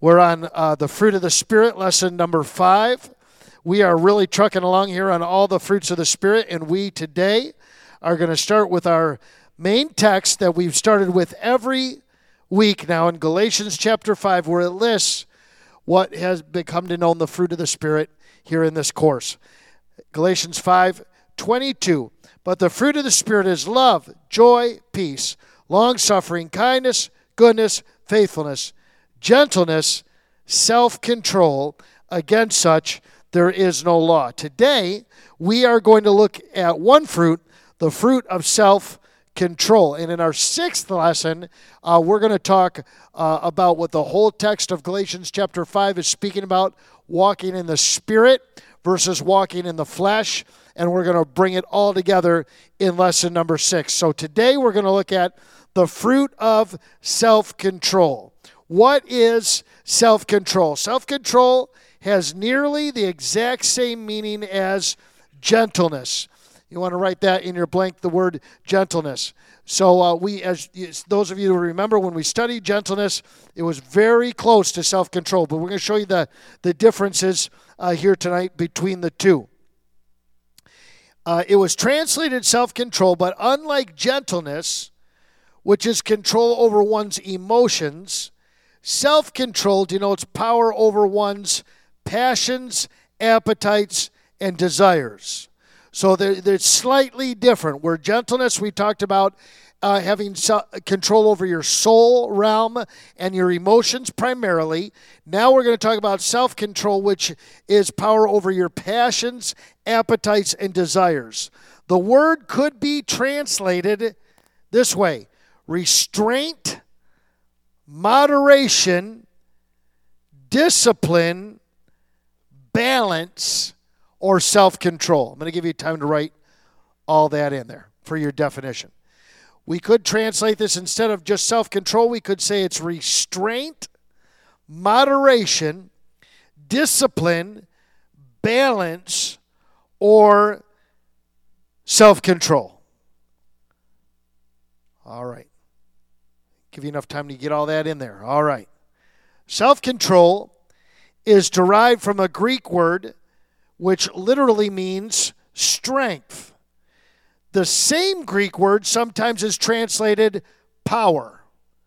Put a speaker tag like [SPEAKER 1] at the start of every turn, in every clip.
[SPEAKER 1] We're on the fruit of the Spirit, lesson number 5. We are really trucking along here on all the fruits of the Spirit, and we today are going to start with our main text that we've started with every week now in Galatians chapter 5, where it lists what has become to know the fruit of the Spirit here in this course. Galatians 5:22. But the fruit of the Spirit is love, joy, peace, long-suffering, kindness, goodness, faithfulness, gentleness, self-control. Against such there is no law. Today, we are going to look at one fruit, the fruit of self-control. And in our 6th lesson, we're going to talk about what the whole text of Galatians chapter 5 is speaking about, walking in the Spirit versus walking in the flesh. And we're going to bring it all together in lesson number 6. So today we're going to look at the fruit of self-control. What is self-control? Self-control has nearly the exact same meaning as gentleness. You want to write that in your blank, the word gentleness. So as those of you who remember when we studied gentleness, it was very close to self-control. But we're going to show you the differences here tonight between the two. It was translated self-control, but unlike gentleness, which is control over one's emotions, self-control denotes power over one's passions, appetites, and desires. So they're slightly different. Where gentleness, we talked about having control over your soul realm and your emotions primarily. Now we're going to talk about self-control, which is power over your passions, appetites, and desires. The word could be translated this way: restraint, moderation, discipline, balance, or self-control. I'm going to give you time to write all that in there for your definition. We could translate this, instead of just self-control, we could say it's restraint, moderation, discipline, balance, or self-control. All right. Give you enough time to get all that in there. All right. Self-control is derived from a Greek word which literally means strength. The same Greek word sometimes is translated power.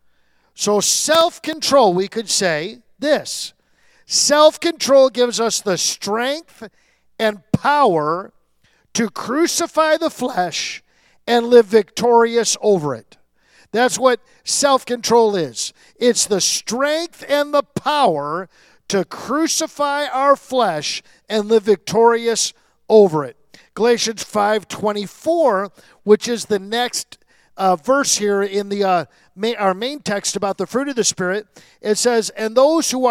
[SPEAKER 1] So self-control, we could say this: self-control gives us the strength and power to crucify the flesh and live victorious over it. That's what self-control is. It's the strength and the power to crucify our flesh and live victorious over it. Galatians 5:24, which is the next verse here in our main text about the fruit of the Spirit, it says, "And those who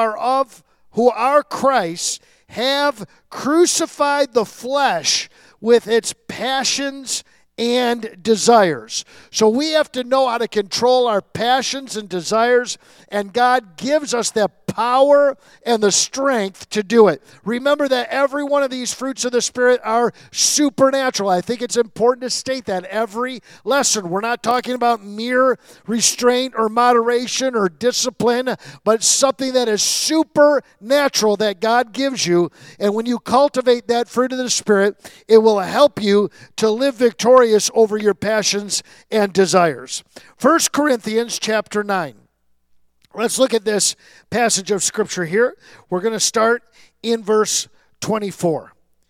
[SPEAKER 1] are Christ have crucified the flesh with its passions and desires." So we have to know how to control our passions and desires, and God gives us the power and the strength to do it. Remember that every one of these fruits of the Spirit are supernatural. I think it's important to state that every lesson. We're not talking about mere restraint or moderation or discipline, but something that is supernatural that God gives you. And when you cultivate that fruit of the Spirit, it will help you to live victorious over your passions and desires. 1 Corinthians chapter 9. Let's look at this passage of Scripture here. We're going to start in verse 24.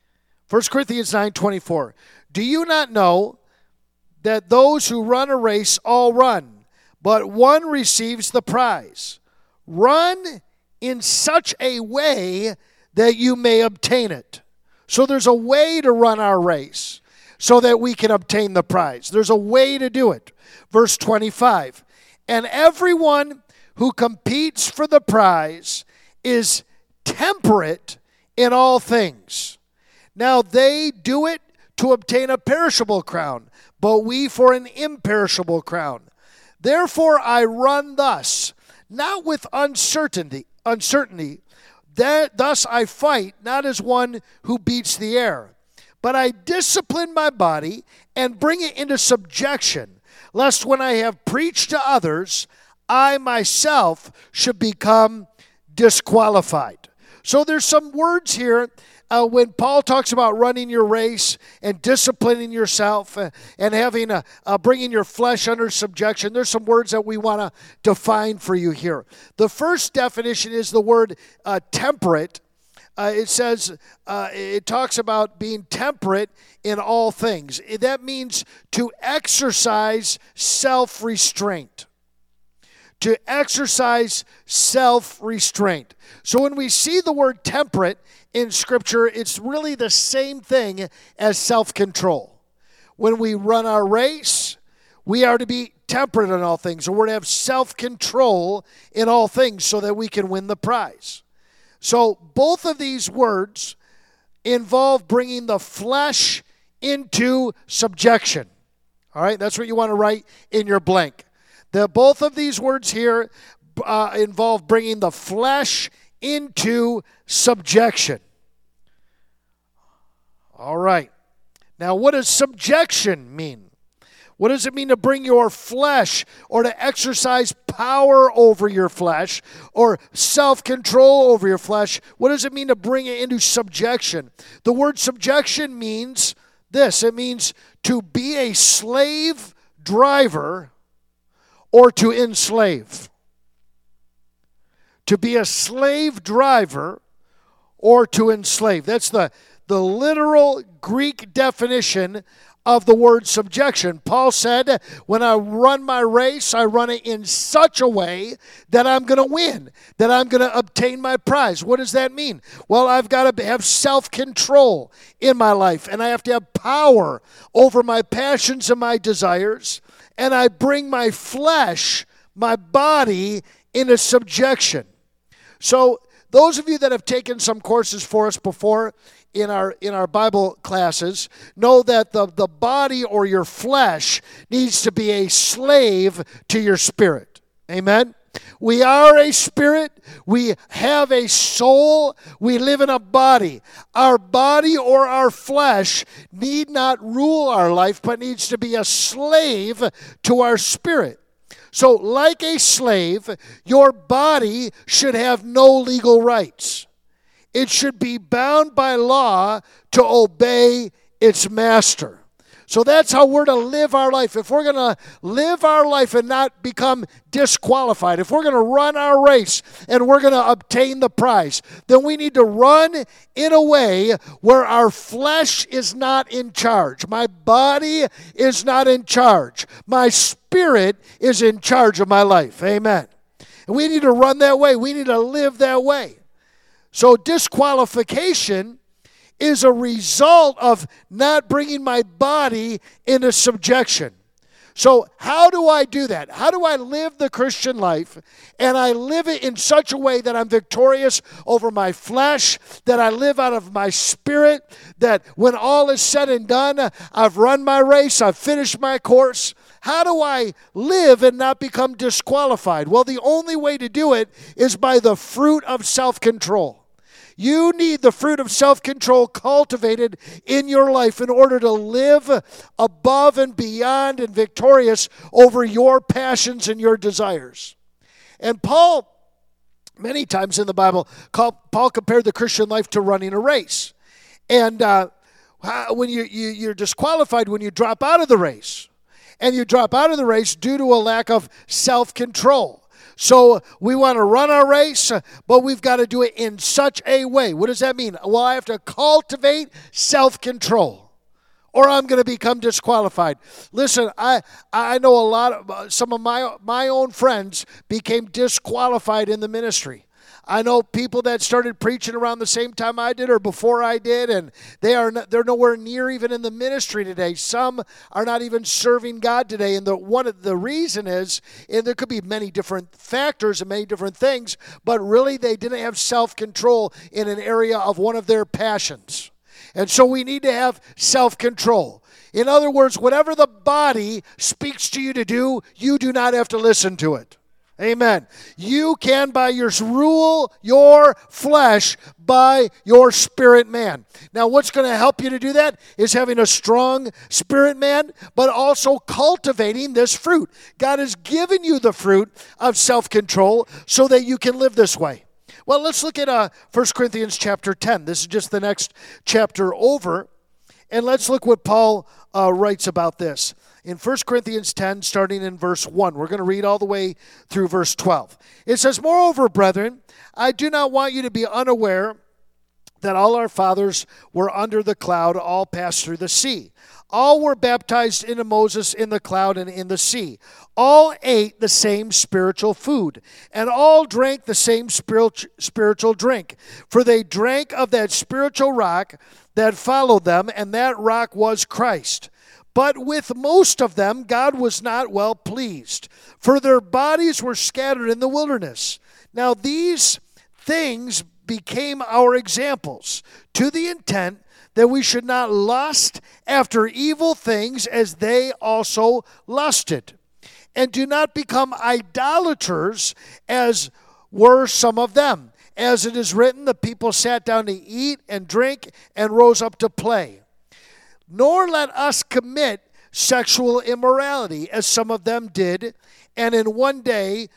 [SPEAKER 1] 1 Corinthians 9:24. "Do you not know that those who run a race all run, but one receives the prize? Run in such a way that you may obtain it." So there's a way to run our race so that we can obtain the prize. There's a way to do it. Verse 25. "And everyone who competes for the prize is temperate in all things. Now they do it to obtain a perishable crown, but we for an imperishable crown. Therefore I run thus, not with uncertainty. Thus I fight, not as one who beats the air, but I discipline my body and bring it into subjection, lest when I have preached to others, I myself should become disqualified. So there's some words here when Paul talks about running your race and disciplining yourself and having bringing your flesh under subjection. There's some words that we want to define for you here. The first definition is the word temperate. It says, it talks about being temperate in all things. That means to exercise self-restraint. To exercise self-restraint. So when we see the word temperate in Scripture, it's really the same thing as self-control. When we run our race, we are to be temperate in all things, or we're to have self-control in all things so that we can win the prize. So both of these words involve bringing the flesh into subjection. All right, that's what you want to write in your blank. Both of these words here involve bringing the flesh into subjection. All right. Now, what does subjection mean? What does it mean to bring your flesh or to exercise power over your flesh or self-control over your flesh? What does it mean to bring it into subjection? The word subjection means this. It means to be a slave driver or to enslave. To be a slave driver or to enslave. That's the literal Greek definition of the word subjection. Paul said, when I run my race, I run it in such a way that I'm going to win, that I'm going to obtain my prize. What does that mean? Well, I've got to have self-control in my life, and I have to have power over my passions and my desires, and I bring my flesh, my body, into subjection. So those of you that have taken some courses for us before in our Bible classes know that the body or your flesh needs to be a slave to your spirit. Amen? We are a spirit. We have a soul. We live in a body. Our body or our flesh need not rule our life, but needs to be a slave to our spirit. So like a slave, your body should have no legal rights. It should be bound by law to obey its master. So that's how we're to live our life. If we're going to live our life and not become disqualified, if we're going to run our race and we're going to obtain the prize, then we need to run in a way where our flesh is not in charge. My body is not in charge. My spirit is in charge of my life. Amen. And we need to run that way. We need to live that way. So disqualification is a result of not bringing my body into subjection. So how do I do that? How do I live the Christian life? And I live it in such a way that I'm victorious over my flesh, that I live out of my spirit, that when all is said and done, I've run my race, I've finished my course. How do I live and not become disqualified? Well, the only way to do it is by the fruit of self-control. You need the fruit of self-control cultivated in your life in order to live above and beyond and victorious over your passions and your desires. And Paul, many times in the Bible, Paul compared the Christian life to running a race. And when you're disqualified when you drop out of the race. And you drop out of the race due to a lack of self-control. So we want to run our race, but we've got to do it in such a way. What does that mean? Well, I have to cultivate self-control, or I'm going to become disqualified. Listen, I know a lot of some of my own friends became disqualified in the ministry. I know people that started preaching around the same time I did or before I did, and they're nowhere near even in the ministry today. Some are not even serving God today, and one of the reason is, and there could be many different factors and many different things, but really they didn't have self-control in an area of one of their passions. And so we need to have self-control. In other words, whatever the body speaks to you to do, you do not have to listen to it. Amen. You can rule your flesh by your spirit man. Now, what's going to help you to do that is having a strong spirit man, but also cultivating this fruit. God has given you the fruit of self-control so that you can live this way. Well, let's look at 1 Corinthians chapter 10. This is just the next chapter over. And let's look what Paul writes about this. In 1 Corinthians 10, starting in verse 1, we're going to read all the way through verse 12. It says, "Moreover, brethren, I do not want you to be unaware that all our fathers were under the cloud, all passed through the sea. All were baptized into Moses in the cloud and in the sea. All ate the same spiritual food, and all drank the same spiritual drink. For they drank of that spiritual rock that followed them, and that rock was Christ. But with most of them God was not well pleased, for their bodies were scattered in the wilderness. Now these things became our examples, to the intent that we should not lust after evil things as they also lusted. And do not become idolaters as were some of them. As it is written, the people sat down to eat and drink and rose up to play. Nor let us commit sexual immorality, as some of them did, and in one day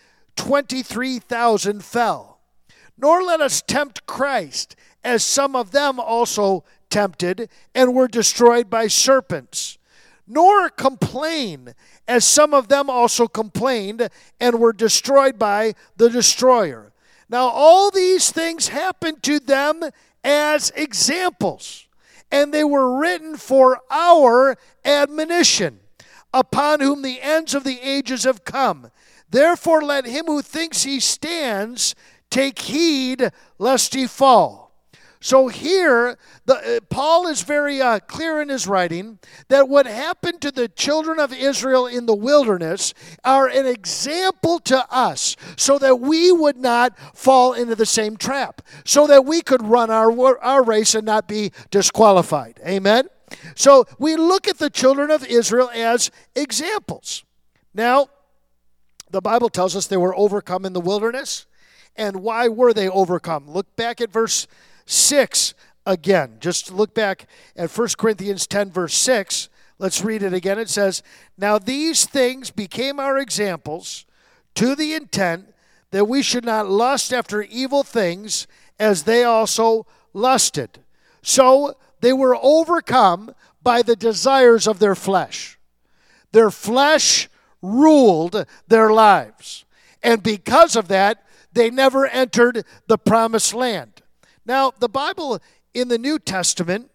[SPEAKER 1] 23,000 fell. Nor let us tempt Christ, as some of them also tempted, and were destroyed by serpents. Nor complain, as some of them also complained, and were destroyed by the destroyer. Now all these things happened to them as examples, and they were written for our admonition, upon whom the ends of the ages have come. Therefore let him who thinks he stands take heed lest he fall." So here, Paul is very clear in his writing that what happened to the children of Israel in the wilderness are an example to us, so that we would not fall into the same trap, so that we could run our race and not be disqualified. Amen? So we look at the children of Israel as examples. Now, the Bible tells us they were overcome in the wilderness. And why were they overcome? Look back at verse 6 again. Just look back at 1 Corinthians 10, verse 6. Let's read it again. It says, "Now these things became our examples, to the intent that we should not lust after evil things as they also lusted." So they were overcome by the desires of their flesh. Their flesh ruled their lives. And because of that, they never entered the promised land. Now, the Bible in the New Testament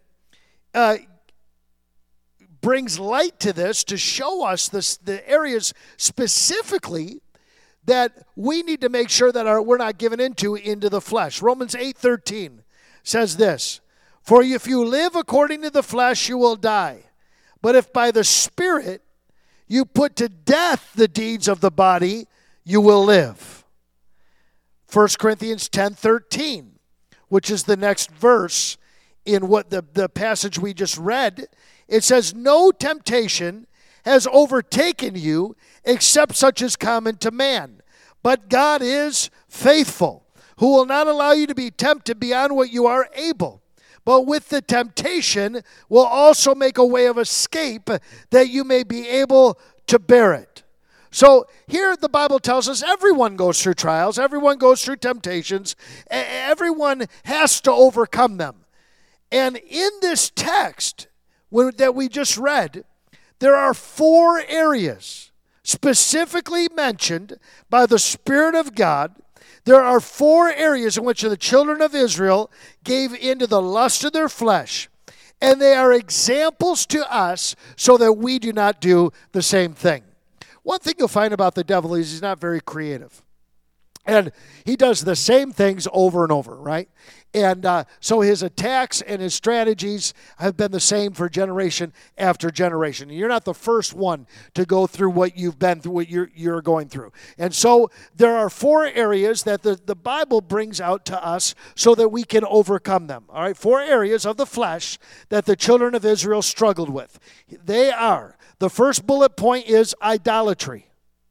[SPEAKER 1] brings light to this to show us the areas specifically that we need to make sure that we're not given into the flesh. Romans 8:13 says this, "For if you live according to the flesh, you will die. But if by the Spirit you put to death the deeds of the body, you will live." 1 Corinthians 10:13, which is the next verse in what the passage we just read, it says, "No temptation has overtaken you except such as common to man. But God is faithful, who will not allow you to be tempted beyond what you are able. But with the temptation will also make a way of escape that you may be able to bear it." So here the Bible tells us everyone goes through trials, everyone goes through temptations, everyone has to overcome them. And in this text that we just read, there are 4 areas specifically mentioned by the Spirit of God. There are 4 areas in which the children of Israel gave into the lust of their flesh. And they are examples to us so that we do not do the same thing. One thing you'll find about the devil is he's not very creative. And he does the same things over and over, right? And so his attacks and his strategies have been the same for generation after generation. And you're not the first one to go through what you've been through, what you're going through. And so there are 4 areas that the Bible brings out to us so that we can overcome them. All right, 4 areas of the flesh that the children of Israel struggled with. They are, the first bullet point is idolatry.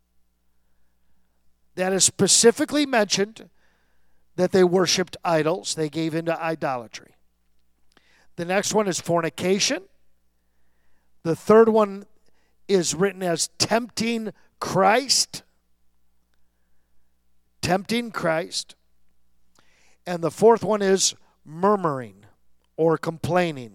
[SPEAKER 1] That is specifically mentioned that they worshiped idols. They gave into idolatry. The next one is fornication. The third one is written as tempting Christ. Tempting Christ. And the fourth one is murmuring or complaining.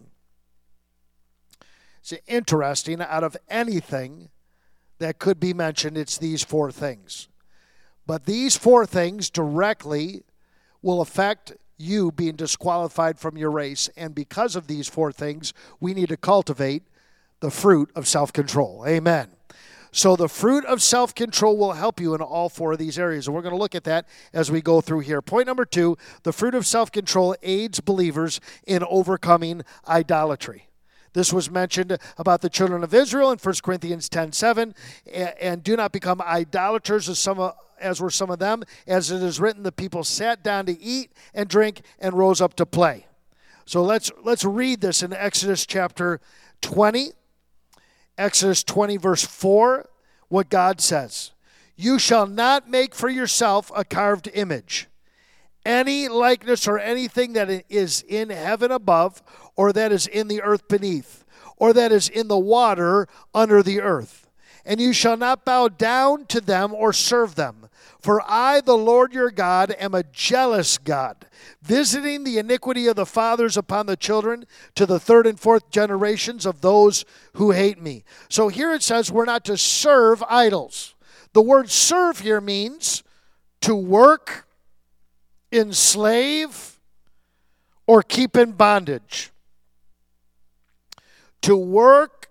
[SPEAKER 1] It's interesting, out of anything that could be mentioned, it's these four things. But these four things directly will affect you being disqualified from your race. And because of these four things, we need to cultivate the fruit of self-control. Amen. So the fruit of self-control will help you in all four of these areas. And we're going to look at that as we go through here. Point number 2, the fruit of self-control aids believers in overcoming idolatry. This was mentioned about the children of Israel in 1 Corinthians 10:7. And do not become idolaters as were some of them. As it is written, the people sat down to eat and drink and rose up to play. So let's read this in Exodus chapter 20. Exodus 20, verse 4, what God says. You shall not make for yourself a carved image, any likeness or anything that is in heaven above, or that is in the earth beneath, or that is in the water under the earth. And you shall not bow down to them or serve them. For I, the Lord your God, am a jealous God, visiting the iniquity of the fathers upon the children to the third and fourth generations of those who hate me. So here it says we're not to serve idols. The word serve here means to work, enslave, or keep in bondage. To work,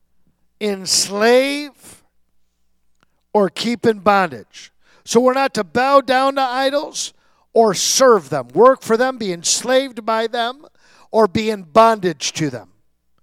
[SPEAKER 1] enslave, or keep in bondage. So we're not to bow down to idols or serve them, work for them, be enslaved by them, or be in bondage to them.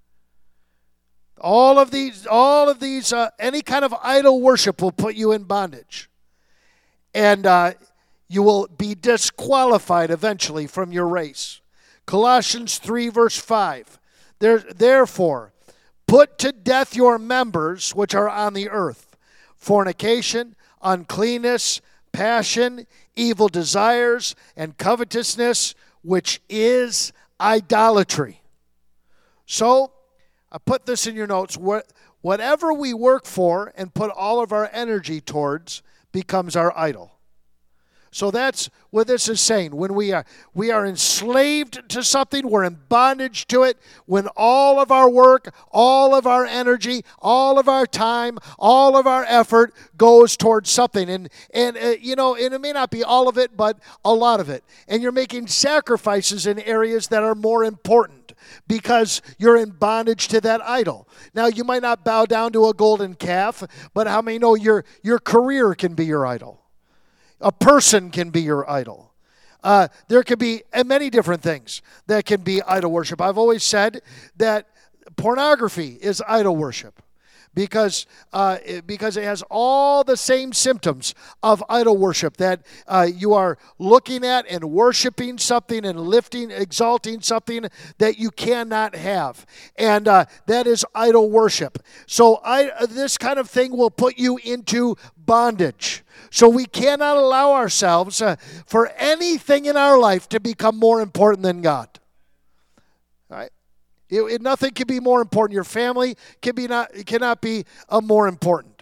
[SPEAKER 1] All of these, any kind of idol worship will put you in bondage. And you will be disqualified eventually from your race. Colossians 3, verse 5. Therefore, put to death your members which are on the earth, fornication, uncleanness, passion, evil desires, and covetousness, which is idolatry. So, I put this in your notes. Whatever we work for and put all of our energy towards becomes our idol. So that's what this is saying. When we are enslaved to something, we're in bondage to it. When all of our work, all of our energy, all of our time, all of our effort goes towards something. And it may not be all of it, but a lot of it. And you're making sacrifices in areas that are more important because you're in bondage to that idol. Now, you might not bow down to a golden calf, but how many know your career can be your idol? A person can be your idol. There could be many different things that can be idol worship. I've always said that pornography is idol worship because it has all the same symptoms of idol worship, that you are looking at and worshiping something and exalting something that you cannot have. And that is idol worship. So this kind of thing will put you into bondage. So we cannot allow ourselves for anything in our life to become more important than God. All right? Nothing can be more important. Your family cannot be more important.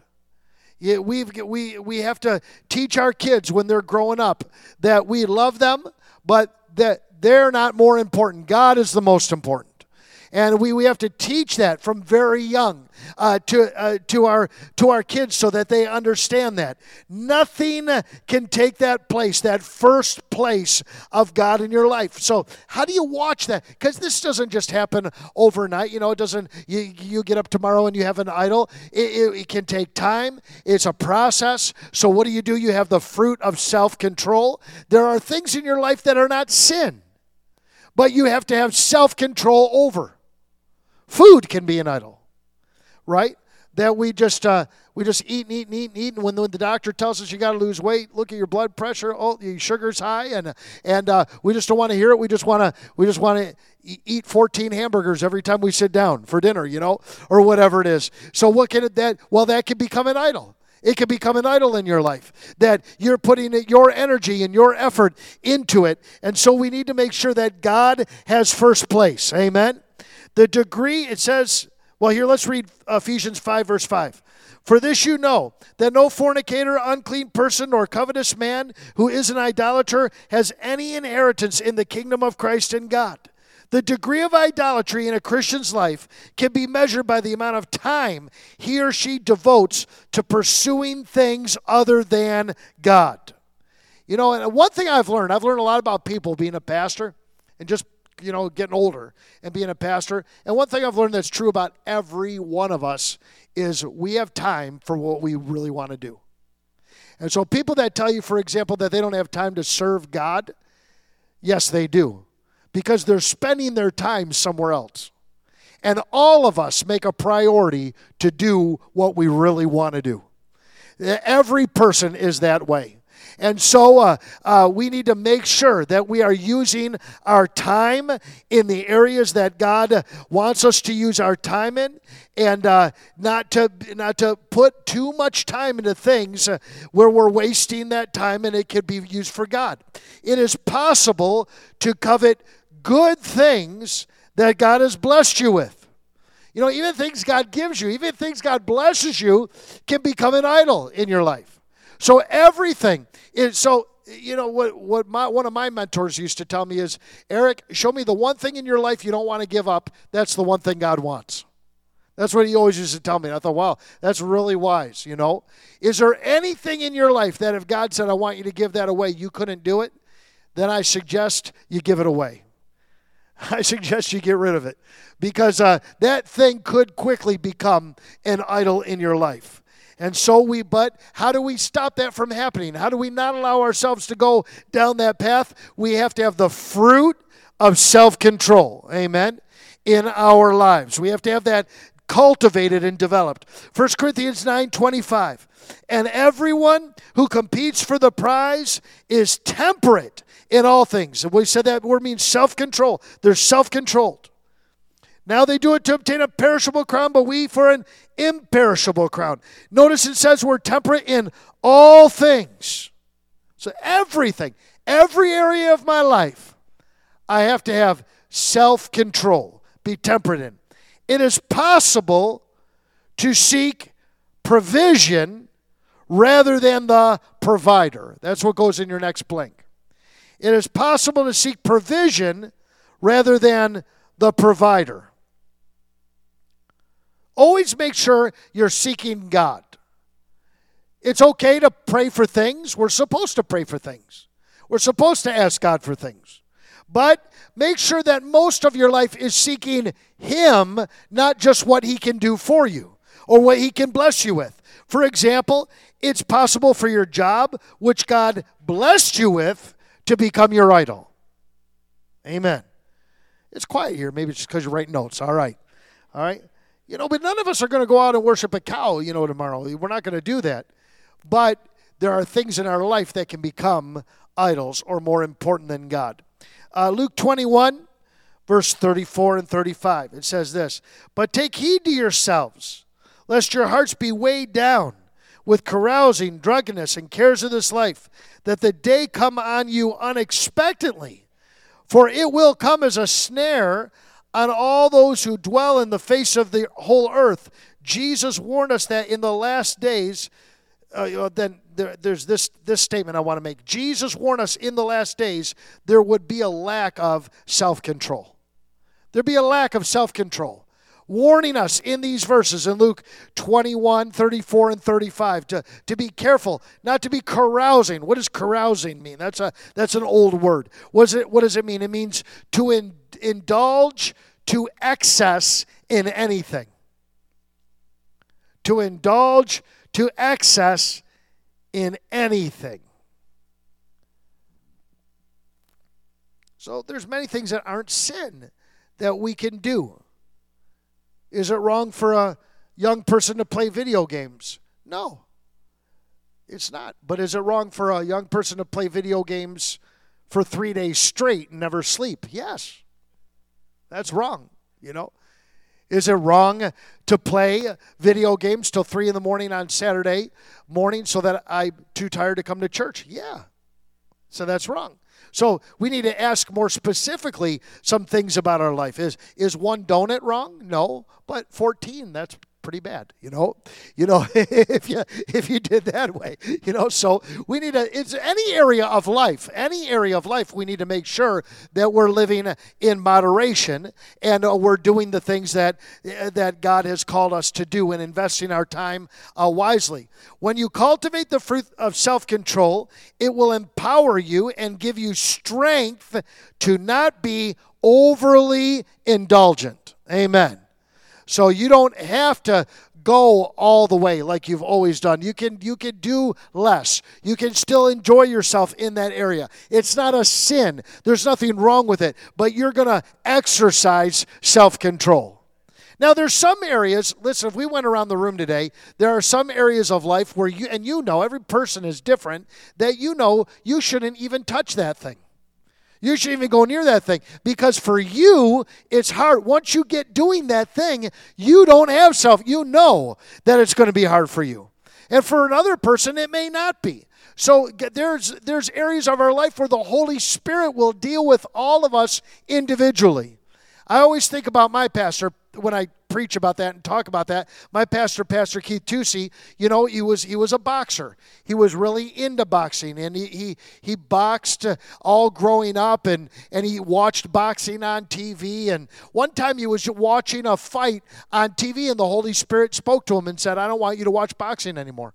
[SPEAKER 1] We have to teach our kids when they're growing up that we love them, but that they're not more important. God is the most important. And we have to teach that from very young to our kids so that they understand that. Nothing can take that place, that first place of God in your life. So how do you watch that? Because this doesn't just happen overnight. It doesn't, you get up tomorrow and you have an idol. It can take time. It's a process. So what do? You have the fruit of self-control. There are things in your life that are not sin, but you have to have self-control over. Food can be an idol, right? That we just eat, and when the doctor tells us you got to lose weight, look at your blood pressure. Oh, your sugar's high, and we just don't want to hear it. We just want to eat 14 hamburgers every time we sit down for dinner, or whatever it is. So what can that? Well, that can become an idol. It can become an idol in your life, that you're putting your energy and your effort into it. And so we need to make sure that God has first place. Amen. The degree, it says, well, here, let's read Ephesians 5, verse 5. For this you know, that no fornicator, unclean person, nor covetous man who is an idolater has any inheritance in the kingdom of Christ and God. The degree of idolatry in a Christian's life can be measured by the amount of time he or she devotes to pursuing things other than God. You know, and one thing I've learned a lot about people being a pastor and just, getting older and being a pastor. And one thing I've learned that's true about every one of us is we have time for what we really want to do. And so people that tell you, for example, that they don't have time to serve God, yes, they do. Because they're spending their time somewhere else. And all of us make a priority to do what we really want to do. Every person is that way. And so we need to make sure that we are using our time in the areas that God wants us to use our time in, and not to put too much time into things where we're wasting that time and it could be used for God. It is possible to covet good things that God has blessed you with. Even things God gives you, even things God blesses you, can become an idol in your life. So everything is what one of my mentors used to tell me is, Eric, show me the one thing in your life you don't want to give up. That's the one thing God wants. That's what he always used to tell me. And I thought, wow, that's really wise, Is there anything in your life that if God said, I want you to give that away, you couldn't do it? Then I suggest you give it away. I suggest you get rid of it, because that thing could quickly become an idol in your life. And so but how do we stop that from happening? How do we not allow ourselves to go down that path? We have to have the fruit of self-control, amen, in our lives. We have to have that cultivated and developed. 1 Corinthians 9:25, and everyone who competes for the prize is temperate in all things. And we said that word means self-control. They're self-controlled. Now they do it to obtain a perishable crown, but we for an imperishable crown. Notice it says we're temperate in all things. So everything, every area of my life, I have to have self-control, be temperate in. It is possible to seek provision rather than the provider. That's what goes in your next blank. It is possible to seek provision rather than the provider. Always make sure you're seeking God. It's okay to pray for things. We're supposed to pray for things. We're supposed to ask God for things. But make sure that most of your life is seeking Him, not just what He can do for you or what He can bless you with. For example, it's possible for your job, which God blessed you with, to become your idol. Amen. It's quiet here. Maybe it's just because you're writing notes. All right. But none of us are going to go out and worship a cow, tomorrow. We're not going to do that. But there are things in our life that can become idols or more important than God. Luke 21, verse 34 and 35. It says this, but take heed to yourselves, lest your hearts be weighed down with carousing, drunkenness, and cares of this life, that the day come on you unexpectedly. For it will come as a snare on all those who dwell in the face of the whole earth. Jesus warned us that in the last days, there's this statement I want to make. Jesus warned us in the last days there would be a lack of self-control. There'd be a lack of self-control. Warning us in these verses in Luke 21, 34, and 35 to be careful, not to be carousing. What does carousing mean? That's an old word. What does it mean? It means to indulge to excess in anything. To indulge to excess in anything. So there's many things that aren't sin that we can do. Is it wrong for a young person to play video games? No, it's not. But is it wrong for a young person to play video games for 3 days straight and never sleep? Yes. That's wrong, Is it wrong to play video games till 3 a.m. on Saturday morning so that I'm too tired to come to church? Yeah. So that's wrong. So we need to ask more specifically some things about our life. Is one donut wrong? No. But 14, that's pretty bad, if you did that way, so we need it's any area of life, we need to make sure that we're living in moderation and we're doing the things that God has called us to do and investing our time wisely. When you cultivate the fruit of self-control, it will empower you and give you strength to not be overly indulgent. Amen. So you don't have to go all the way like you've always done. You can do less. You can still enjoy yourself in that area. It's not a sin. There's nothing wrong with it, but you're going to exercise self-control. Now, there's some areas, listen, if we went around the room today, there are some areas of life where every person is different, that you shouldn't even touch that thing. You shouldn't even go near that thing, because for you, it's hard. Once you get doing that thing, you don't have you know that it's going to be hard for you. And for another person, it may not be. So there's areas of our life where the Holy Spirit will deal with all of us individually. I always think about my pastor when I preach about that and talk about that. My pastor, Pastor Keith Tusey, he was a boxer. He was really into boxing, and he boxed all growing up, and he watched boxing on TV. And one time he was watching a fight on TV, and the Holy Spirit spoke to him and said, "I don't want you to watch boxing anymore."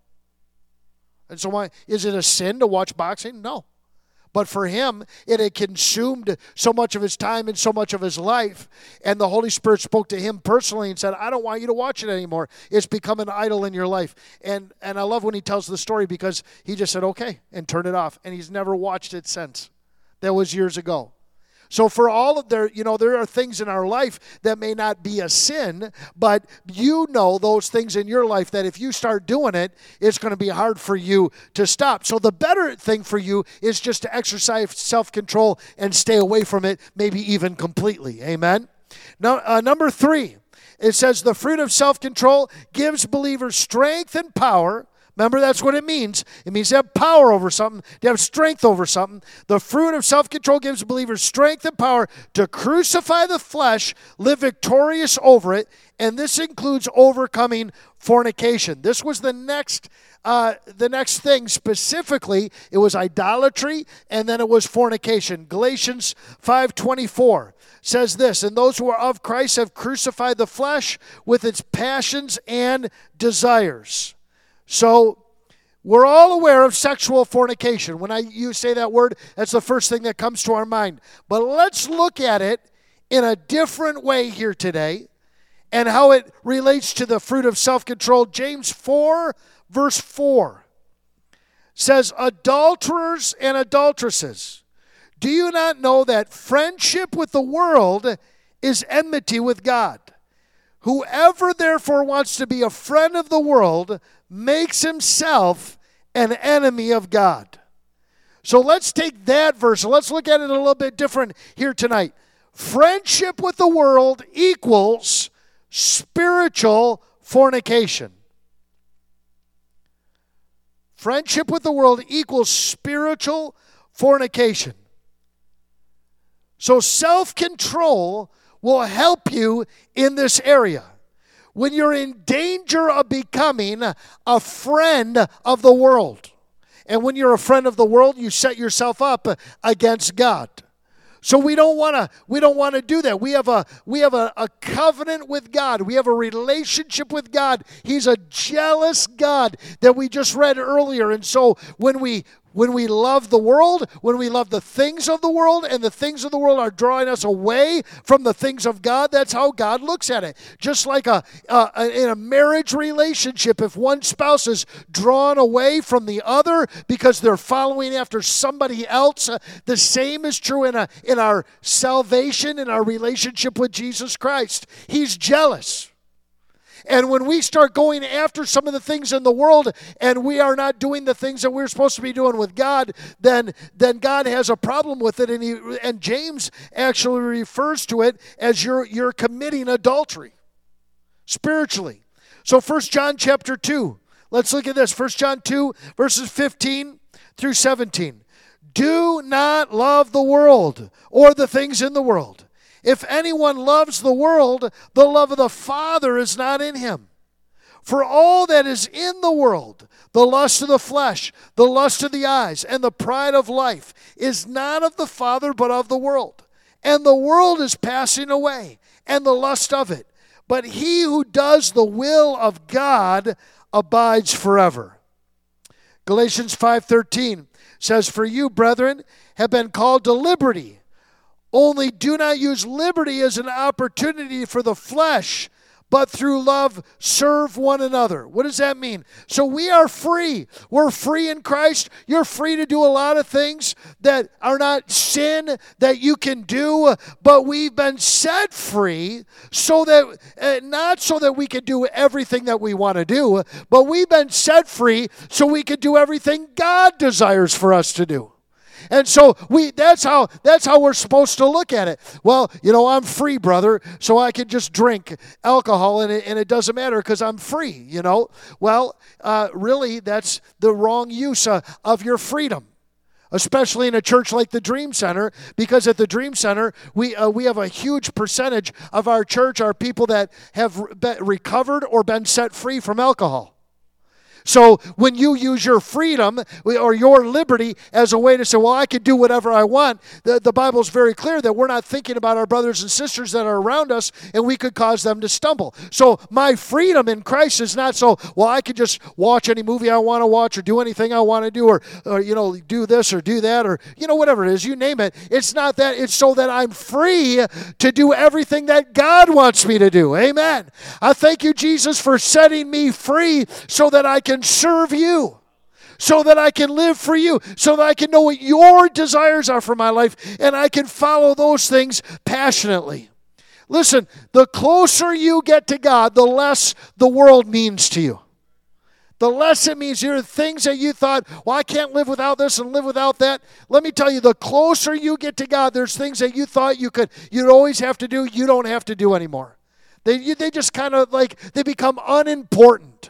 [SPEAKER 1] And so why is it a sin to watch boxing? No. But for him, it had consumed so much of his time and so much of his life. And the Holy Spirit spoke to him personally and said, "I don't want you to watch it anymore. It's become an idol in your life." And I love when he tells the story, because he just said, "Okay," and turned it off. And he's never watched it since. That was years ago. So for all of there are things in our life that may not be a sin, but those things in your life that if you start doing it, it's going to be hard for you to stop. So the better thing for you is just to exercise self-control and stay away from it, maybe even completely. Amen? Now, number 3, it says the fruit of self-control gives believers strength and power. Remember, that's what it means. It means to have power over something, to have strength over something. The fruit of self-control gives believers strength and power to crucify the flesh, live victorious over it, and this includes overcoming fornication. This was the next thing specifically. It was idolatry, and then it was fornication. Galatians 5:24 says this, "And those who are of Christ have crucified the flesh with its passions and desires." So we're all aware of sexual fornication. When you say that word, that's the first thing that comes to our mind. But let's look at it in a different way here today and how it relates to the fruit of self-control. James 4, verse 4 says, "Adulterers and adulteresses, do you not know that friendship with the world is enmity with God? Whoever therefore wants to be a friend of the world makes himself an enemy of God." So let's take that verse and let's look at it a little bit different here tonight. Friendship with the world equals spiritual fornication. Friendship with the world equals spiritual fornication. So self-control will help you in this area. When you're in danger of becoming a friend of the world. And when you're a friend of the world, you set yourself up against God. So we don't want to do that. We have a covenant with God. We have a relationship with God. He's a jealous God that we just read earlier. And so when we love the world, when we love the things of the world, and the things of the world are drawing us away from the things of God, that's how God looks at it. Just like in a marriage relationship, if one spouse is drawn away from the other because they're following after somebody else, the same is true in our salvation, in our relationship with Jesus Christ. He's jealous. And when we start going after some of the things in the world and we are not doing the things that we're supposed to be doing with God, then God has a problem with it. And James actually refers to it as you're committing adultery spiritually. So 1 John chapter 2, let's look at this. 1 John 2, verses 15 through 17. "Do not love the world or the things in the world. If anyone loves the world, the love of the Father is not in him. For all that is in the world, the lust of the flesh, the lust of the eyes, and the pride of life, is not of the Father, but of the world. And the world is passing away, and the lust of it. But he who does the will of God abides forever. Galatians 5:13 says, For you, brethren, have been called to liberty. Only do not use liberty as an opportunity for the flesh, but through love serve one another. What does that mean? So we are free. We're free in Christ. You're free to do a lot of things that are not sin that you can do, but we've been set free so that, not so that we can do everything that we want to do, but we've been set free so we can do everything God desires for us to do. And so that's how we're supposed to look at it. Well, I'm free, brother, so I can just drink alcohol and it doesn't matter because I'm free, Well, really, that's the wrong use of your freedom, especially in a church like the Dream Center, because at the Dream Center, we have a huge percentage of our church are people that have recovered or been set free from alcohol. So when you use your freedom or your liberty as a way to say, well, I can do whatever I want, the Bible's very clear that we're not thinking about our brothers and sisters that are around us, and we could cause them to stumble. So my freedom in Christ is not so, well, I can just watch any movie I want to watch or do anything I want to do or do this or do that or, whatever it is, you name it. It's not that. It's so that I'm free to do everything that God wants me to do. Amen. I thank you, Jesus, for setting me free so that I can serve you, so that I can live for you, so that I can know what your desires are for my life, and I can follow those things passionately. Listen, the closer you get to God, the less the world means to you. The less it means there are things that you thought, well, I can't live without this and live without that. Let me tell you, the closer you get to God, there's things that you thought you'd always have to do, you don't have to do anymore. They just kind of they become unimportant.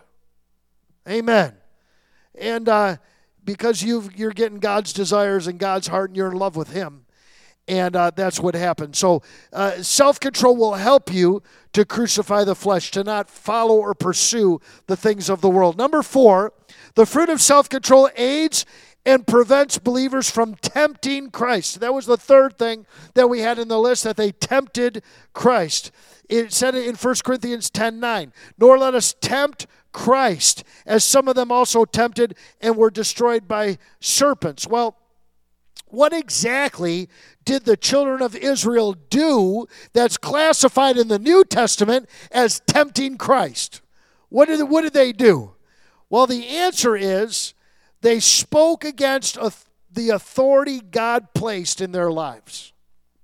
[SPEAKER 1] Amen. And because you're getting God's desires and God's heart and you're in love with Him. And that's what happens. So self-control will help you to crucify the flesh, to not follow or pursue the things of the world. Number 4, the fruit of self-control aids and prevents believers from tempting Christ. That was the third thing that we had in the list, that they tempted Christ. It said it in 1 Corinthians 10:9. Nor let us tempt Christ, as some of them also tempted and were destroyed by serpents. Well, what exactly did the children of Israel do that's classified in the New Testament as tempting Christ? What did they do? Well, the answer is they spoke against the authority God placed in their lives.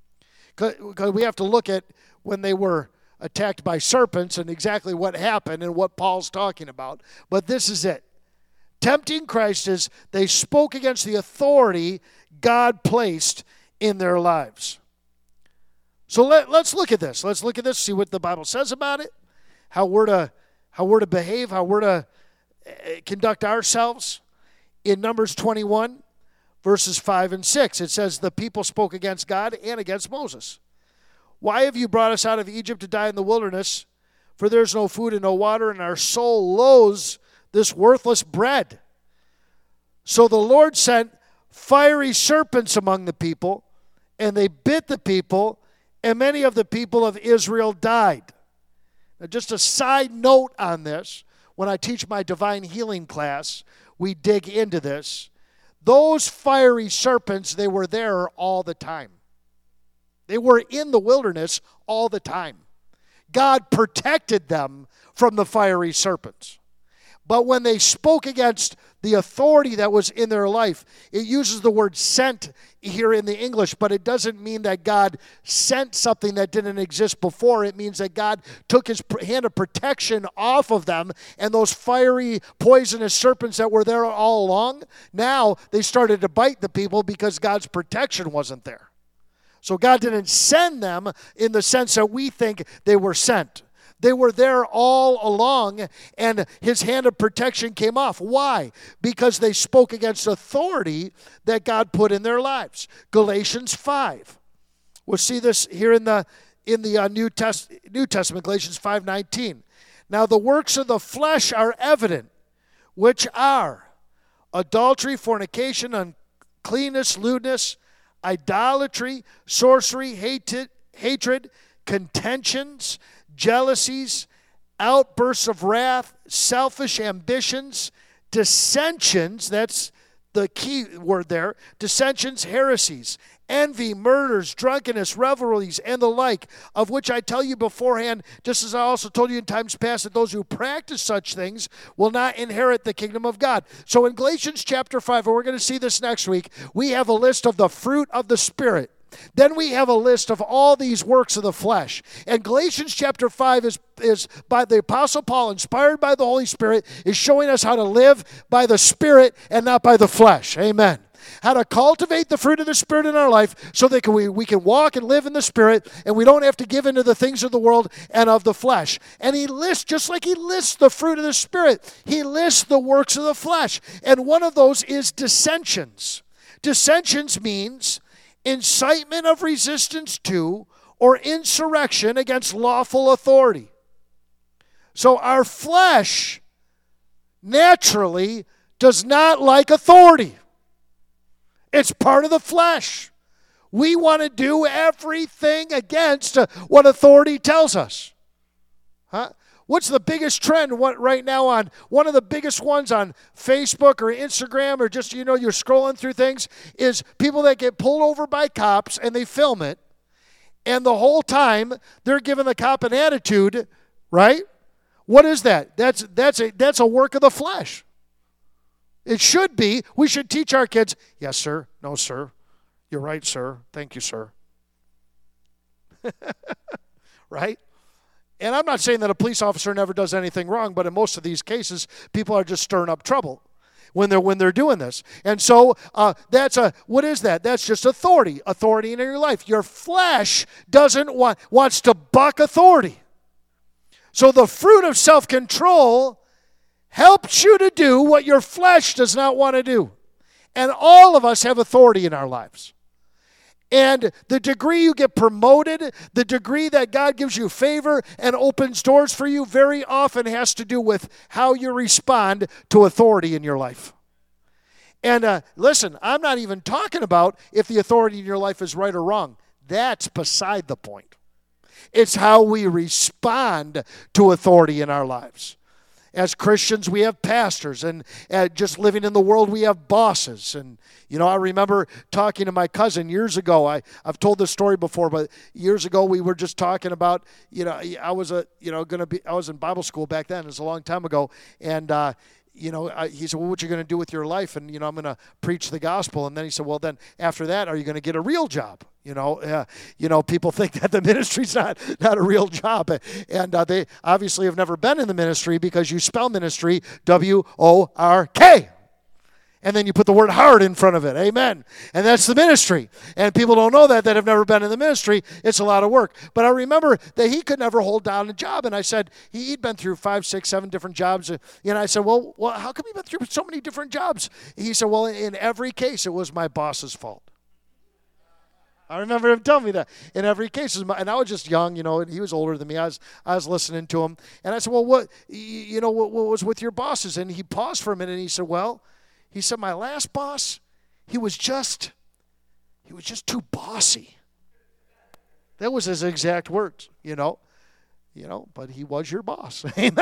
[SPEAKER 1] Because we have to look at when they were attacked by serpents and exactly what happened and what Paul's talking about. But this is it. Tempting Christ is they spoke against the authority God placed in their lives. So let's look at this. Let's look at this, see what the Bible says about it, how we're to behave, how we're to conduct ourselves. In Numbers 21, verses 5 and 6, it says, the people spoke against God and against Moses. Why have you brought us out of Egypt to die in the wilderness? For there's no food and no water, and our soul loathes this worthless bread. So the Lord sent fiery serpents among the people, and they bit the people, and many of the people of Israel died. Now, just a side note on this, when I teach my divine healing class, we dig into this. Those fiery serpents, they were there all the time. They were in the wilderness all the time. God protected them from the fiery serpents. But when they spoke against the authority that was in their life, it uses the word sent here in the English, but it doesn't mean that God sent something that didn't exist before. It means that God took His hand of protection off of them, and those fiery, poisonous serpents that were there all along, now they started to bite the people because God's protection wasn't there. So God didn't send them in the sense that we think they were sent. They were there all along, and His hand of protection came off. Why? Because they spoke against authority that God put in their lives. Galatians 5. We'll see this here in the New Testament, Galatians 5:19. Now the works of the flesh are evident, which are adultery, fornication, uncleanness, lewdness, idolatry, sorcery, hatred, contentions, jealousies, outbursts of wrath, selfish ambitions, dissensions, that's the key word there, dissensions, heresies, envy, murders, drunkenness, revelries, and the like, of which I tell you beforehand, just as I also told you in times past, that those who practice such things will not inherit the kingdom of God. So in Galatians chapter 5, and we're going to see this next week, we have a list of the fruit of the Spirit. Then we have a list of all these works of the flesh. And Galatians chapter 5 is by the Apostle Paul, inspired by the Holy Spirit, is showing us how to live by the Spirit and not by the flesh. Amen. How to cultivate the fruit of the Spirit in our life so that we can walk and live in the Spirit, and we don't have to give into the things of the world and of the flesh. And he lists, just like he lists the fruit of the Spirit, he lists the works of the flesh. And one of those is dissensions. Dissensions means incitement of resistance to or insurrection against lawful authority. So our flesh naturally does not like authority. It's part of the flesh. We want to do everything against what authority tells us. Huh? What's the biggest trend right now on, one of the biggest ones on Facebook or Instagram or just, you're scrolling through things, is people that get pulled over by cops and they film it, and the whole time they're giving the cop an attitude, right? What is that? That's a work of the flesh. It should be. We should teach our kids, yes, sir. No, sir. You're right, sir. Thank you, sir. Right? And I'm not saying that a police officer never does anything wrong, but in most of these cases, people are just stirring up trouble when they're doing this. And so what is that? That's just authority in your life. Your flesh wants to buck authority. So the fruit of self-control helps you to do what your flesh does not want to do. And all of us have authority in our lives. And the degree you get promoted, the degree that God gives you favor and opens doors for you, very often has to do with how you respond to authority in your life. And listen, I'm not even talking about if the authority in your life is right or wrong. That's beside the point. It's how we respond to authority in our lives. As Christians, we have pastors, and just living in the world, we have bosses. And, I remember talking to my cousin years ago. I've told this story before, but years ago we were just talking about, I was in Bible school back then. It was a long time ago. And, he said, well, what are you going to do with your life? And, I'm going to preach the gospel. And then he said, well, then after that, are you going to get a real job? People think that the ministry's not a real job. And they obviously have never been in the ministry, because you spell ministry W-O-R-K. And then you put the word hard in front of it. Amen. And that's the ministry. And people don't know that have never been in the ministry. It's a lot of work. But I remember that he could never hold down a job. And I said, he'd been through 5, 6, 7 different jobs. And I said, well, how come you've been through so many different jobs? He said, well, in every case, it was my boss's fault. I remember him telling me that in every case. And I was just young, and he was older than me. I was listening to him. And I said, well, what was with your bosses? And he paused for a minute, and he said, my last boss, he was just too bossy. That was his exact words, but he was your boss. Amen.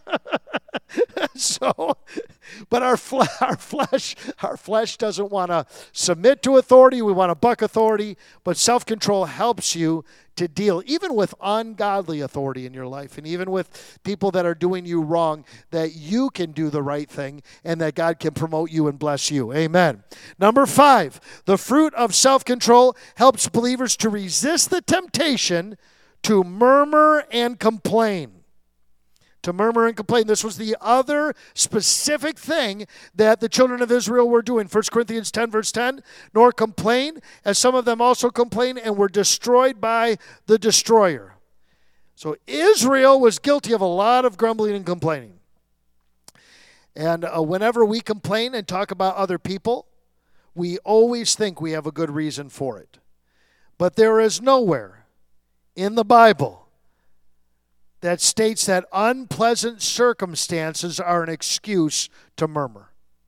[SPEAKER 1] So, but our flesh doesn't want to submit to authority. We want to buck authority, but self-control helps you to deal even with ungodly authority in your life, and even with people that are doing you wrong, that you can do the right thing and that God can promote you and bless you. Amen. Number 5, the fruit of self-control helps believers to resist the temptation to murmur and complain. To murmur and complain. This was the other specific thing that the children of Israel were doing. 1 Corinthians 10, verse 10, nor complain, as some of them also complained and were destroyed by the destroyer. So Israel was guilty of a lot of grumbling and complaining. And whenever we complain and talk about other people, we always think we have a good reason for it. But there is nowhere in the Bible that states that unpleasant circumstances are an excuse to murmur.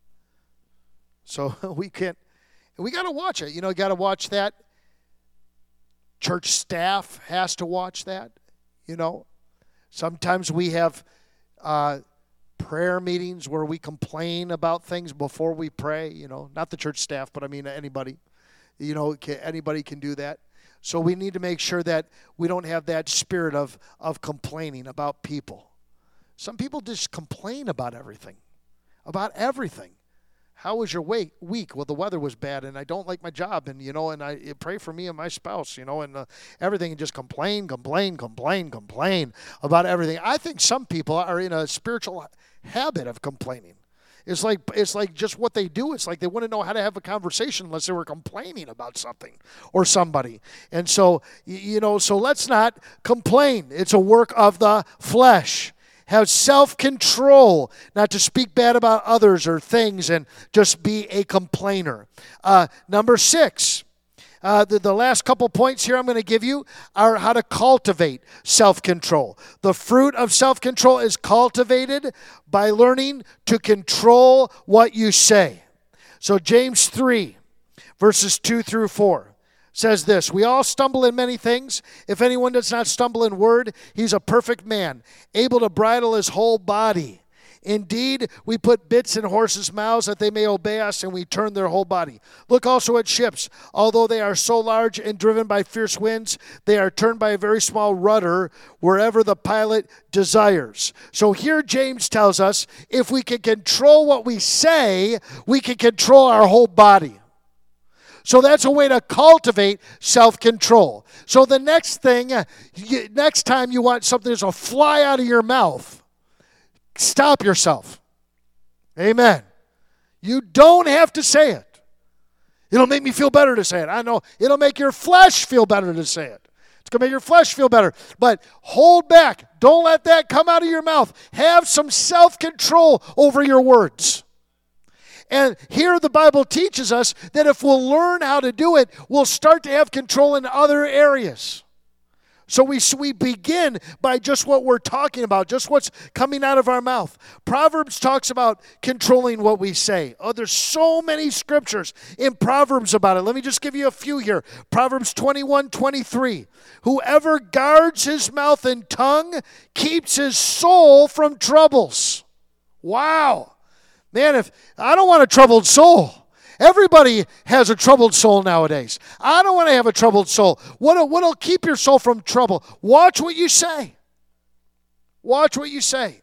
[SPEAKER 1] So we got to watch it. You got to watch that. Church staff has to watch that. Sometimes we have prayer meetings where we complain about things before we pray. Not the church staff, but I mean anybody. Anybody can do that. So we need to make sure that we don't have that spirit of complaining about people. Some people just complain about everything. How was your week? Well, the weather was bad, and I don't like my job, and and I pray for me and my spouse, and everything, and just complain about everything. I think some people are in a spiritual habit of complaining. It's like just what they do. It's like they wouldn't know how to have a conversation unless they were complaining about something or somebody. And so so let's not complain. It's a work of the flesh. Have self-control, not to speak bad about others or things and just be a complainer. Number 6, the last couple points here I'm going to give you are how to cultivate self-control. The fruit of self-control is cultivated by learning to control what you say. So James 3, verses 2 through 4. Says this, we all stumble in many things. If anyone does not stumble in word, he's a perfect man, able to bridle his whole body. Indeed, we put bits in horses' mouths that they may obey us, and we turn their whole body. Look also at ships. Although they are so large and driven by fierce winds, they are turned by a very small rudder wherever the pilot desires. So here James tells us, if we can control what we say, we can control our whole body. So that's a way to cultivate self-control. So the next thing, next time you want something to fly out of your mouth, stop yourself. Amen. You don't have to say it. It'll make me feel better to say it. I know it'll make your flesh feel better to say it. It's going to make your flesh feel better. But hold back. Don't let that come out of your mouth. Have some self-control over your words. And here the Bible teaches us that if we'll learn how to do it, we'll start to have control in other areas. So we begin by just what we're talking about, just what's coming out of our mouth. Proverbs talks about controlling what we say. Oh, there's so many scriptures in Proverbs about it. Let me just give you a few here. Proverbs 21:23. Whoever guards his mouth and tongue keeps his soul from troubles. Wow. Man, if I don't want a troubled soul. Everybody has a troubled soul nowadays. I don't want to have a troubled soul. What'll keep your soul from trouble? Watch what you say. Watch what you say.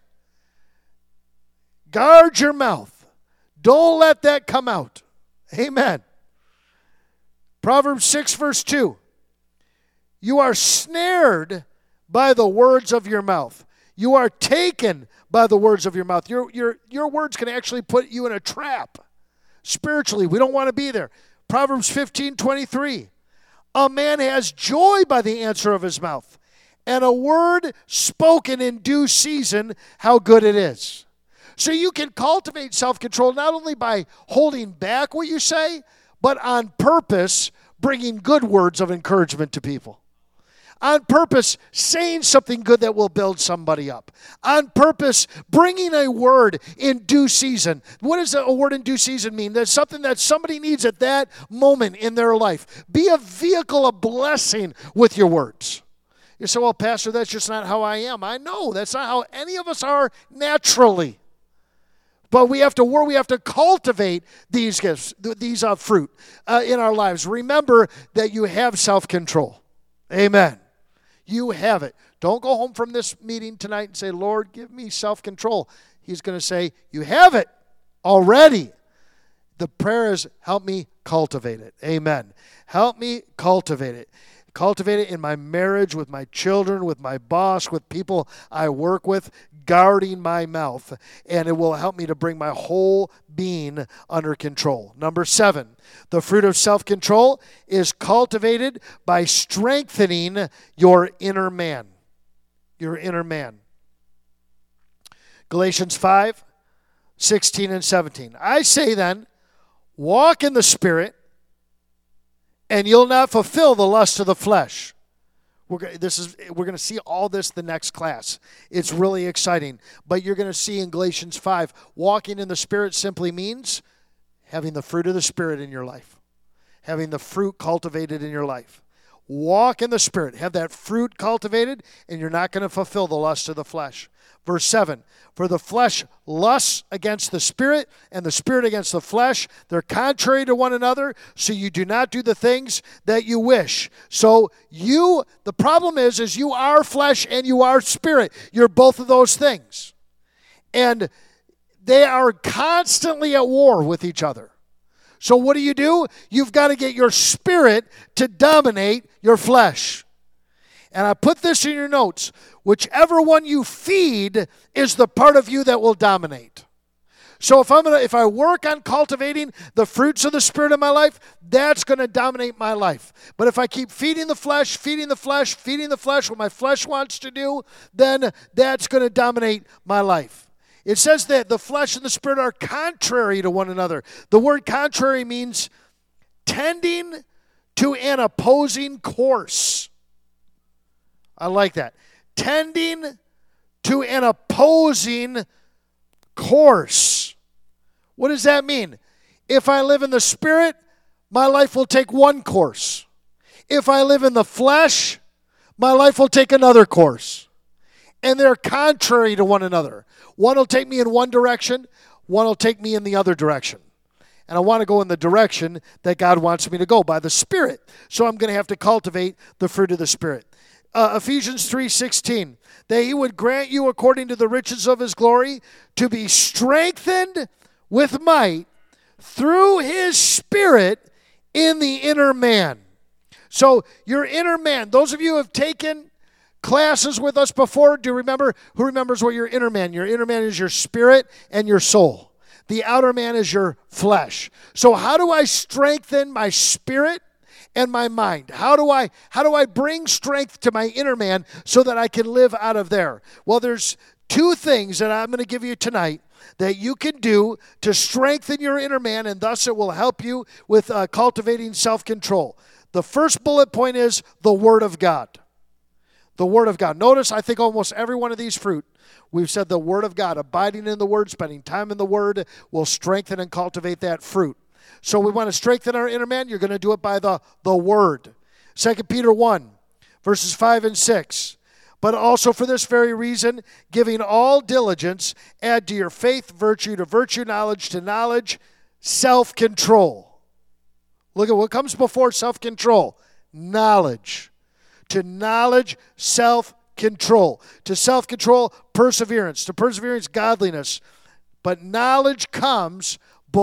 [SPEAKER 1] Guard your mouth. Don't let that come out. Amen. Proverbs 6, verse 2. You are snared by the words of your mouth. You are taken by the words of your mouth. Your words can actually put you in a trap. Spiritually, we don't want to be there. Proverbs 15:23. A man has joy by the answer of his mouth, and a word spoken in due season, how good it is. So you can cultivate self-control not only by holding back what you say, but on purpose bringing good words of encouragement to people. On purpose, saying something good that will build somebody up. On purpose, bringing a word in due season. What does a word in due season mean? That's something that somebody needs at that moment in their life. Be a vehicle of blessing with your words. You say, well, Pastor, that's just not how I am. I know, that's not how any of us are naturally. But we have to cultivate these gifts, these fruit in our lives. Remember that you have self-control. Amen. You have it. Don't go home from this meeting tonight and say, Lord, give me self-control. He's going to say, you have it already. The prayer is, help me cultivate it. Amen. Help me cultivate it. Cultivate it in my marriage, with my children, with my boss, with people I work with, guarding my mouth. And it will help me to bring my whole being under control. Number 7, the fruit of self-control is cultivated by strengthening your inner man. Your inner man. Galatians 5:16 and 17. I say then, walk in the Spirit, and you'll not fulfill the lust of the flesh. We're going to see all this the next class. It's really exciting. But you're going to see in Galatians 5, walking in the Spirit simply means having the fruit of the Spirit in your life, having the fruit cultivated in your life. Walk in the Spirit. Have that fruit cultivated, and you're not going to fulfill the lust of the flesh. Verse 7, for the flesh lusts against the Spirit, and the Spirit against the flesh. They're contrary to one another, so you do not do the things that you wish. So the problem is you are flesh and you are spirit. You're both of those things. And they are constantly at war with each other. So what do? You've got to get your spirit to dominate your flesh. And I put this in your notes. Whichever one you feed is the part of you that will dominate. So if I work on cultivating the fruits of the Spirit in my life, that's going to dominate my life. But if I keep feeding the flesh, what my flesh wants to do, then that's going to dominate my life. It says that the flesh and the Spirit are contrary to one another. The word contrary means tending to an opposing course. I like that. Tending to an opposing course. What does that mean? If I live in the Spirit, my life will take one course. If I live in the flesh, my life will take another course. And they're contrary to one another. One will take me in one direction, one will take me in the other direction. And I want to go in the direction that God wants me to go by the Spirit. So I'm going to have to cultivate the fruit of the Spirit. Ephesians 3:16, that he would grant you according to the riches of his glory to be strengthened with might through his Spirit in the inner man. So your inner man, those of you who have taken classes with us before, do you remember? Who remembers what your inner man? Your inner man is your spirit and your soul. The outer man is your flesh. So how do I strengthen my spirit and my mind? How do I bring strength to my inner man so that I can live out of there? Well, there's two things that I'm going to give you tonight that you can do to strengthen your inner man, and thus it will help you with cultivating self-control. The first bullet point is the Word of God. The Word of God. Notice, I think almost every one of these fruit, we've said the Word of God. Abiding in the Word, spending time in the Word will strengthen and cultivate that fruit. So we want to strengthen our inner man. You're going to do it by the Word. 2 Peter 1, verses 5 and 6. But also for this very reason, giving all diligence, add to your faith virtue, to virtue knowledge, to knowledge self-control. Look at what comes before self-control. Knowledge. To knowledge, self-control. To self-control, perseverance. To perseverance, godliness. But knowledge comes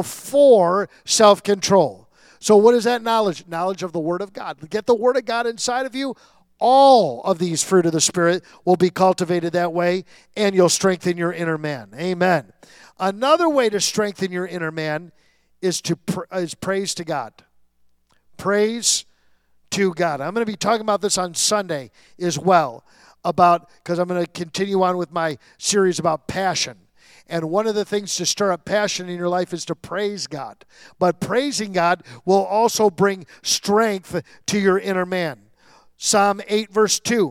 [SPEAKER 1] before self-control. So what is that knowledge? Knowledge of the Word of God. Get the Word of God inside of you. All of these fruit of the Spirit will be cultivated that way, and you'll strengthen your inner man. Amen. Another way to strengthen your inner man is praise to God. Praise to God. I'm going to be talking about this on Sunday as well, because I'm going to continue on with my series about passion. And one of the things to stir up passion in your life is to praise God. But praising God will also bring strength to your inner man. Psalm 8, verse 2.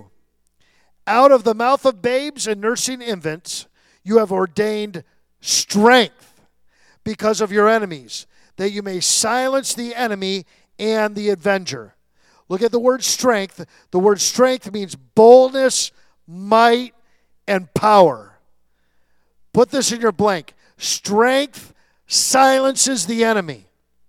[SPEAKER 1] Out of the mouth of babes and nursing infants, you have ordained strength because of your enemies, that you may silence the enemy and the avenger. Look at the word strength. The word strength means boldness, might, and power. Put this in your blank. Strength silences the enemy.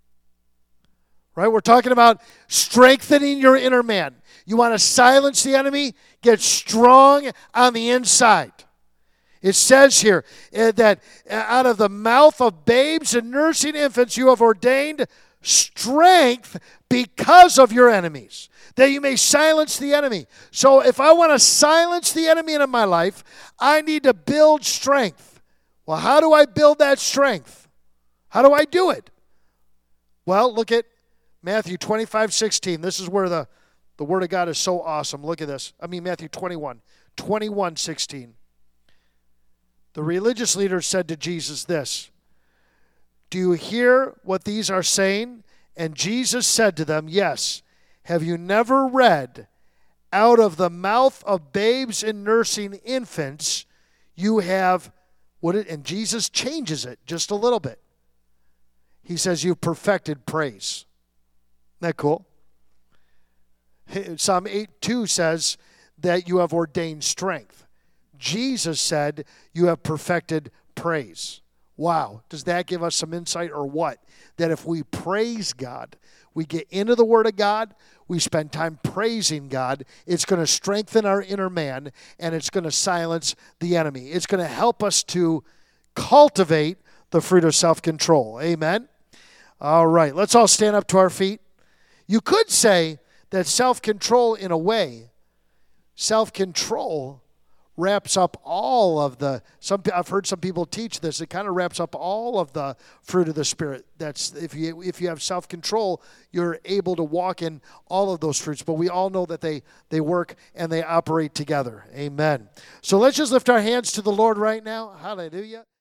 [SPEAKER 1] Right? We're talking about strengthening your inner man. You want to silence the enemy? Get strong on the inside. It says here that out of the mouth of babes and nursing infants you have ordained strength because of your enemies, that you may silence the enemy. So if I want to silence the enemy in my life, I need to build strength. Well, how do I build that strength? How do I do it? Well, look at Matthew 25:16. This is where the Word of God is so awesome. Look at this. Matthew 21:16. The religious leaders said to Jesus this, "Do you hear what these are saying?" And Jesus said to them, "Yes. Have you never read, out of the mouth of babes and nursing infants, you have and Jesus changes it just a little bit. He says you've perfected praise. Isn't that cool? Psalm 8:2 says that you have ordained strength. Jesus said you have perfected praise. Wow. Does that give us some insight or what? That if we praise God, we get into the Word of God, we spend time praising God, it's going to strengthen our inner man, and it's going to silence the enemy. It's going to help us to cultivate the fruit of self-control. Amen? All right. Let's all stand up to our feet. You could say that self-control, in a way, self-control wraps up all of I've heard some people teach this, it kind of wraps up all of the fruit of the Spirit. That's if you have self-control, you're able to walk in all of those fruits. But we all know that they work and they operate together. Amen. So let's just lift our hands to the Lord right now. Hallelujah.